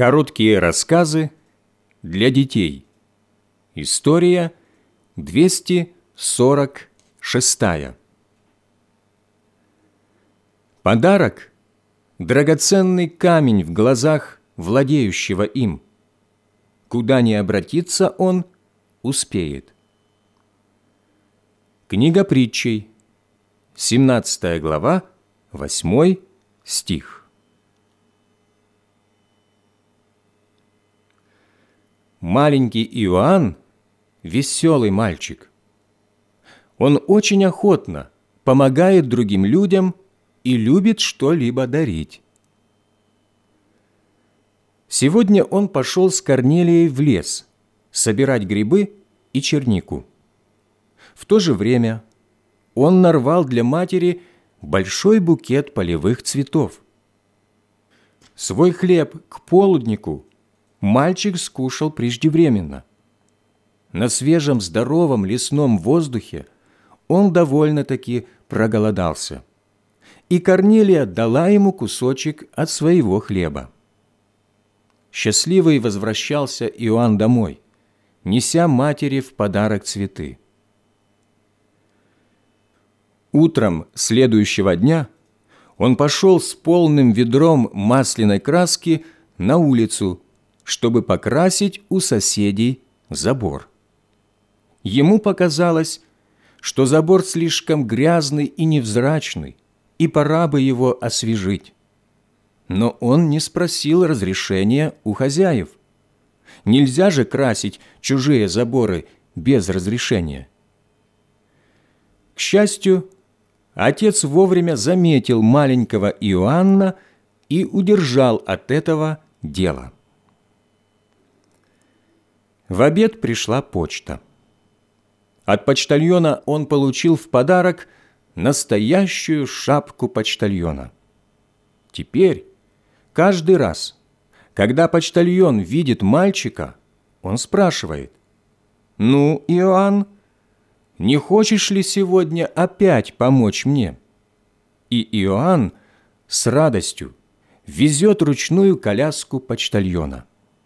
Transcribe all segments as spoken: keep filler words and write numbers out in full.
Короткие рассказы для детей. История двести сорок шестая. Подарок – драгоценный камень в глазах владеющего им. Куда ни обратится он, успеет. Книга притчей, семнадцатая глава, восьмой стих. Маленький Иоанн – веселый мальчик. Он очень охотно помогает другим людям и любит что-либо дарить. Сегодня он пошел с Корнелией в лес собирать грибы и чернику. В то же время он нарвал для матери большой букет полевых цветов. Свой хлеб к полуднику мальчик скушал преждевременно. На свежем здоровом лесном воздухе он довольно-таки проголодался, и Корнелия дала ему кусочек от своего хлеба. Счастливый возвращался Иоанн домой, неся матери в подарок цветы. Утром следующего дня он пошел с полным ведром масляной краски на улицу, чтобы покрасить у соседей забор. Ему показалось, что забор слишком грязный и невзрачный, и пора бы его освежить. Но он не спросил разрешения у хозяев. Нельзя же красить чужие заборы без разрешения. К счастью, отец вовремя заметил маленького Иоанна и удержал от этого дела. В обед пришла почта. От почтальона он получил в подарок настоящую шапку почтальона. Теперь, каждый раз, когда почтальон видит мальчика, он спрашивает: «Ну, Иоанн, не хочешь ли сегодня опять помочь мне?» И Иоанн с радостью везет ручную коляску почтальона.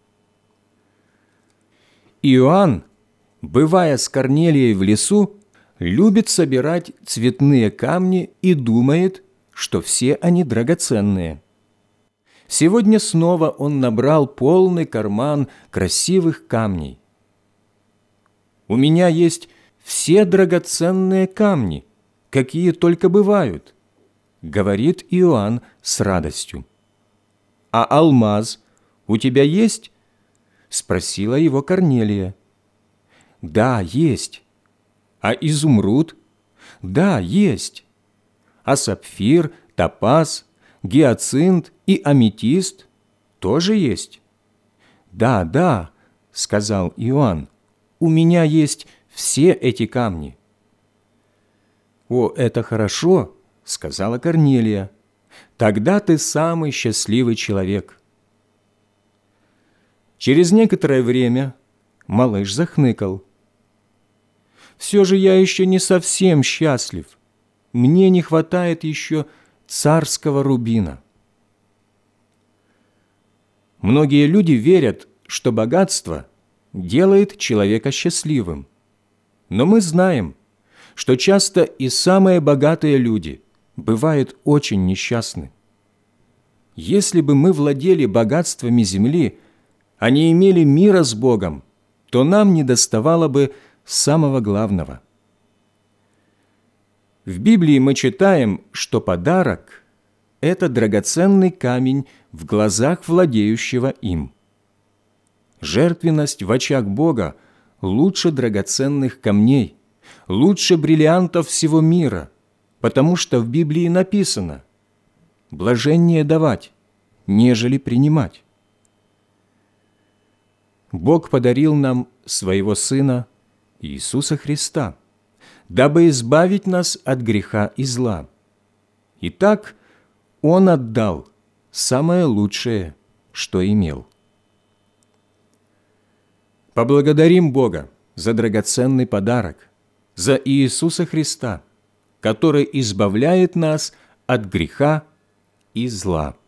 Иоанн, бывая с Корнелией в лесу, любит собирать цветные камни и думает, что все они драгоценные. Сегодня снова он набрал полный карман красивых камней. «У меня есть все драгоценные камни, какие только бывают», — говорит Иоанн с радостью. «А алмаз у тебя есть?» — спросила его Корнелия. «Да, есть». «А изумруд?» «Да, есть». «А сапфир, топаз, гиацинт и аметист тоже есть?» «Да, да», — сказал Иоанн, — «у меня есть все эти камни». «О, это хорошо», — сказала Корнелия, — «тогда ты самый счастливый человек». Через некоторое время малыш захныкал. «Все же я еще не совсем счастлив. Мне не хватает еще царского рубина». Многие люди верят, что богатство делает человека счастливым. Но мы знаем, что часто и самые богатые люди бывают очень несчастны. Если бы мы владели богатствами земли, а не имели мира с Богом, то нам недоставало бы самого главного. В Библии мы читаем, что подарок – это драгоценный камень в глазах владеющего им. Жертвенность в очах Бога лучше драгоценных камней, лучше бриллиантов всего мира, потому что в Библии написано: «Блаженнее давать, нежели принимать». Бог подарил нам Своего Сына Иисуса Христа, дабы избавить нас от греха и зла. Итак, Он отдал самое лучшее, что имел. Поблагодарим Бога за драгоценный подарок, за Иисуса Христа, который избавляет нас от греха и зла.